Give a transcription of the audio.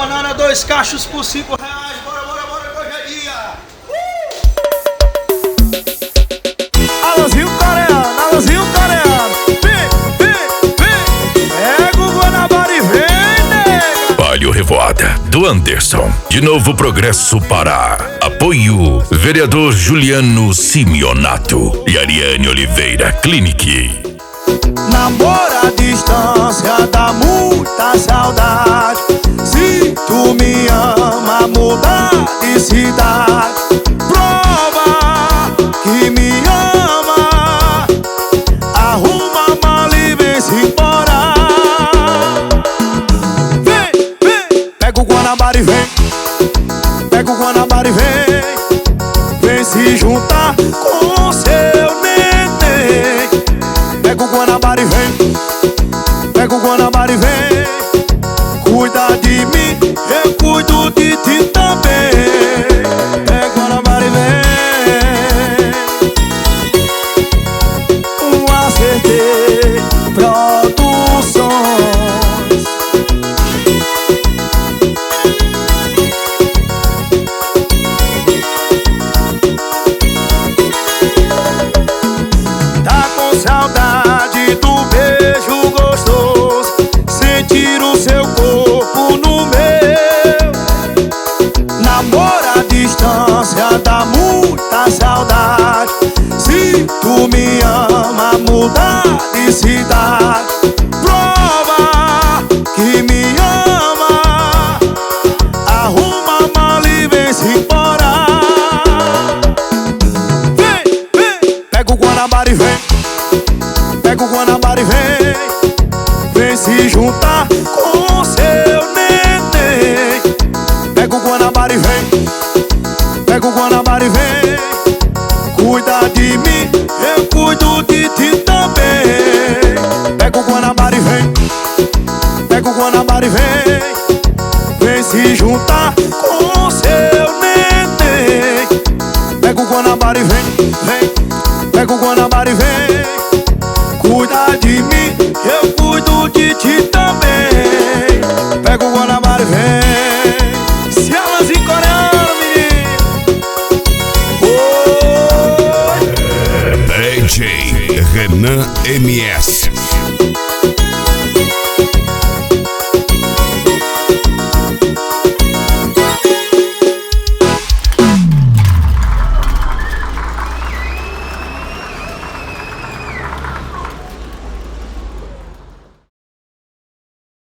banana, 2 cachos por R$5. Bora, hoje é dia. Alôzinho coreano. Vem. Pega o Guanabara e vem, nega. Olha o Revoada, do Anderson. De Novo Progresso Pará. Apoio vereador Juliano Simeonato e Ariane Oliveira Clinic. Namoro à distância dá muita saudade. Se tu me ama, muda de cidade. Prova que me ama. Arruma a mala e vem-se embora. Vem, pega o Guanabara e vem. Pega o Guanabara e vem. Vem se juntar com seu neném. Pega o Guanabara e vem. Pega o Guanabara e vem. Cuida de mim, eu cuido de ti também. Pega o Guanabara e vem. Acertei Produções. Tá com saudade do beijo gostoso, sentir o seu corpo no meu. Namoro à distância dá muita saudade. Se tu me ama, muda de cidade. Prova que me ama. Arruma a mala e vem-se embora. Vem, pega o Guanabara e vem. Pega o Guanabara e vem. Vem se juntar com seu neném. Pega o Guanabara e vem. Pega o Guanabara e vem. Cuida de mim, eu cuido de ti também. Pega o Guanabara e vem. Pega o Guanabara e vem. Vem se juntar com seu neném. Pega o Guanabara e vem. Pega o Guanabara e vem. Cuida de mim, eu cuido de ti também. Pega o Guanabara e vem. Se elas em coreano, menino. DJ Renan MS.